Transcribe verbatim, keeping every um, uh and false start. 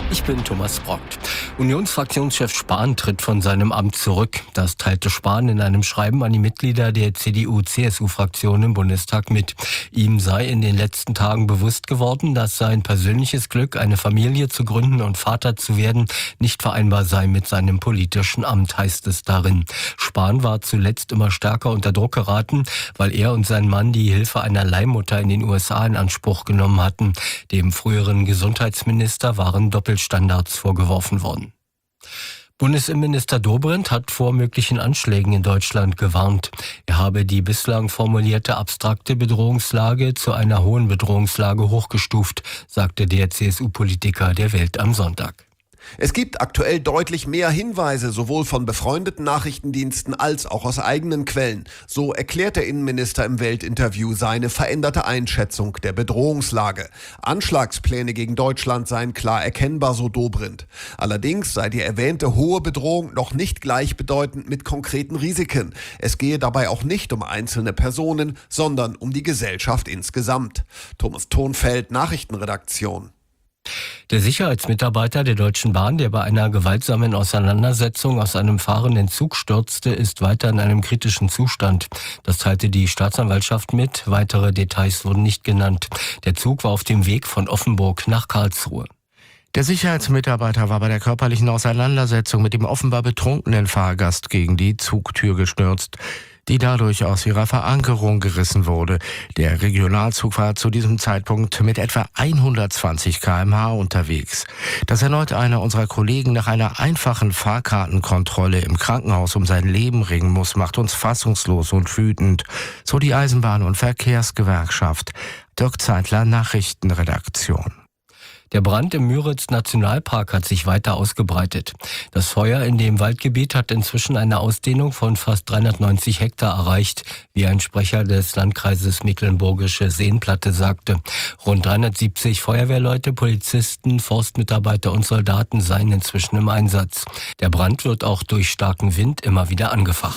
Ich bin Thomas Brockt. Unionsfraktionschef Spahn tritt von seinem Amt zurück. Das teilte Spahn in einem Schreiben an die Mitglieder der C D U-C S U-Fraktion im Bundestag mit. Ihm sei in den letzten Tagen bewusst geworden, dass sein persönliches Glück, eine Familie zu gründen und Vater zu werden, nicht vereinbar sei mit seinem politischen Amt, heißt es darin. Spahn war zuletzt immer stärker unter Druck geraten, weil er und sein Mann die Hilfe einer Leihmutter in den U S A in Anspruch genommen hatten. Dem früheren Gesundheitsminister waren Doppelstandards vorgeworfen worden. Bundesinnenminister Dobrindt hat vor möglichen Anschlägen in Deutschland gewarnt. Er habe die bislang formulierte abstrakte Bedrohungslage zu einer hohen Bedrohungslage hochgestuft, sagte der C S U-Politiker der Welt am Sonntag. Es gibt aktuell deutlich mehr Hinweise, sowohl von befreundeten Nachrichtendiensten als auch aus eigenen Quellen. So erklärt der Innenminister im Weltinterview seine veränderte Einschätzung der Bedrohungslage. Anschlagspläne gegen Deutschland seien klar erkennbar, so Dobrindt. Allerdings sei die erwähnte hohe Bedrohung noch nicht gleichbedeutend mit konkreten Risiken. Es gehe dabei auch nicht um einzelne Personen, sondern um die Gesellschaft insgesamt. Thomas Thonfeld, Nachrichtenredaktion. Der Sicherheitsmitarbeiter der Deutschen Bahn, der bei einer gewaltsamen Auseinandersetzung aus einem fahrenden Zug stürzte, ist weiter in einem kritischen Zustand. Das teilte die Staatsanwaltschaft mit. Weitere Details wurden nicht genannt. Der Zug war auf dem Weg von Offenburg nach Karlsruhe. Der Sicherheitsmitarbeiter war bei der körperlichen Auseinandersetzung mit dem offenbar betrunkenen Fahrgast gegen die Zugtür gestürzt, die dadurch aus ihrer Verankerung gerissen wurde. Der Regionalzug war zu diesem Zeitpunkt mit etwa hundertzwanzig Kilometer pro Stunde unterwegs. Dass erneut einer unserer Kollegen nach einer einfachen Fahrkartenkontrolle im Krankenhaus um sein Leben ringen muss, macht uns fassungslos und wütend, so die Eisenbahn- und Verkehrsgewerkschaft. Dirk Zeitler, Nachrichtenredaktion. Der Brand im Müritz-Nationalpark hat sich weiter ausgebreitet. Das Feuer in dem Waldgebiet hat inzwischen eine Ausdehnung von fast dreihundertneunzig Hektar erreicht, wie ein Sprecher des Landkreises Mecklenburgische Seenplatte sagte. Rund dreihundertsiebzig Feuerwehrleute, Polizisten, Forstmitarbeiter und Soldaten seien inzwischen im Einsatz. Der Brand wird auch durch starken Wind immer wieder angefacht.